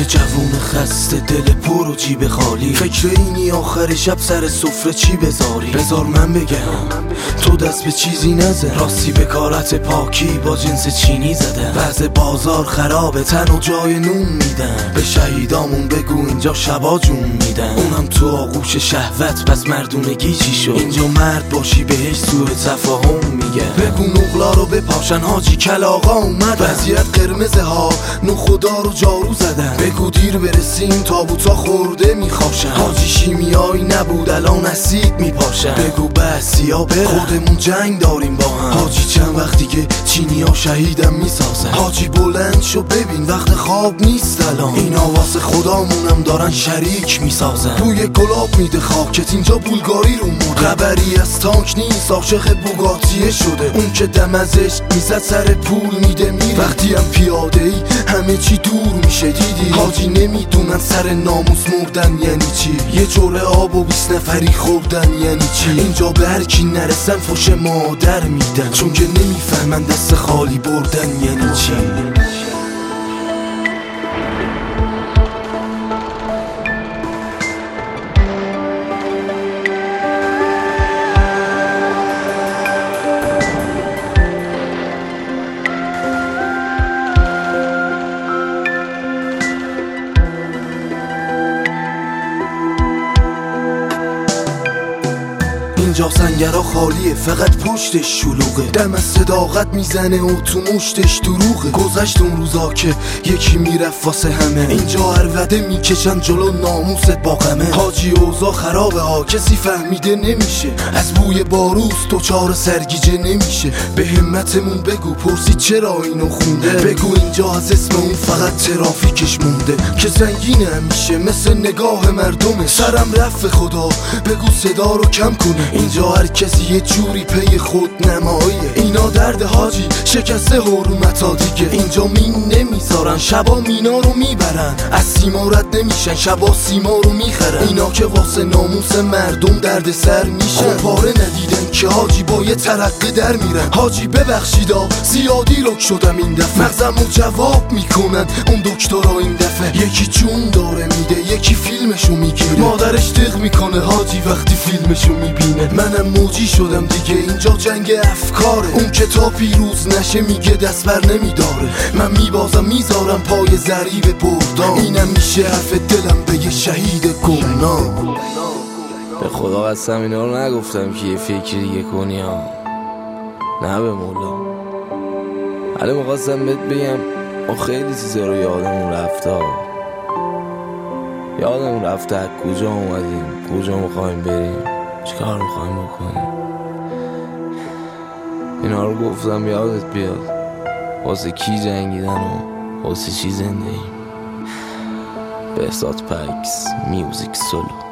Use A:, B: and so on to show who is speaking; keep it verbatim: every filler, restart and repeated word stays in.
A: جوون خسته دل پر و جیب خالی، فکر اینی آخر شب سر سفره چی بذاری. بذار من بگم تو دست به چیزی نزن، راستی به کارت پاکی با جنس چینی زدن. وضع بازار خرابه تن و جای نون میدن، به شهیدامون بگو اینجا شبا جون میدن. اونم تو آغوش شهوت پس مردونگی چی شد؟ اینجا مرد باشی بهش سوء تفاهم میگن. بگو نقلا رو بپاشن حاجی کلاغا اومد، وضعیت قرمزه ها نو خدا رو جارو زدن. بگو دیر برسیم تابوتا خورده میخواشن، حاجی شیمیایی نبود الان اسید میپاشن. بگو بسیا بره خودمون جنگ داریم با هم، حاجی چند وقتی که چینی ها شهیدم میسازن. حاجی بلند شو ببین وقت خواب نیست الان، این واسه خدامونم دارن شریک میسازن. بوی گلاب میده خاکت اینجا بولگاری رو مرده، خبری از تانک نیست عاشق بوگاتیه شده. اون که دم ازش میزد سر پول میده میره، وقتی هم پیاده ای همه چی دور میشه. دیدی حاجی نمیدونن سر ناموس مردن یعنی چی، یه جوره آب و بیست نفری خوردن یعنی چی. اینجا به هر کی نرسن فوش مادر میدن، چون که نمیفهمن دست خالی بردن یعنی چی. اینجا سنگرها خالیه فقط پشتش شلوغه، دم از صداقت میزنه و تو مشتش دروغه. گذشت اون روزا که یکی میرفت واسه همه، اینجا عربده میکشن جلو ناموست با غمه. حاجی اوضاع خرابه ها کسی فهمیده نمیشه، از بوی باروس دوچار سرگیجه نمیشه. به همتمون بگو پرسی چرا اینو خونده، بگو اینجا از اسم اون فقط ترافیکش مونده که سنگینه همیشه مثل نگاه مردمه. سرم رفت خدا بگو صدا رو کم کنه، اینجا هر کسی یه جوری پی خود نماییه. اینا درد حاجی شکسته حرمتا دیگه، اینجا مین نمیذارن شبا مینا رو میبرن، از سیما رد نمیشن شبا سیما رو میخرن. اینا که واسه ناموس مردم درد سر میشن، پاره ندیدن که حاجی با یه ترقه در میرن. حاجی ببخشیدا زیادی لک شدم این دفعه، مغزمو جواب میکنن اون دکترا این دفعه. یکی جون داره میده یکی فیلمشو میگیره، مادرش دق میکنه حاجی وقتی فیلمشو میبینه. منم موجی شدم دیگه اینجا جنگ افکاره، اون که تا پیروز نشه میگه دست بر نمیداره. من میبازم میذارم پای ضریب بردان، اینم میشه حرف دلم به یه شهید گمنام.
B: به خدا قسم اینا رو نگفتم که یه فکری دیگه کنی ها، نه به مولا. حالا میخواستم بهت بگم ما خیلی چیزا رو یادمون رفته ها، یادمون رفته از کجا اومدیم کجا میخوایم بریم چیکار میخوایم بکنیم. اینا رو گفتم یادت بیاد واسه کی جنگیدن و واسه چی زنده ایم. بهزاد پکس میوزیک سولو.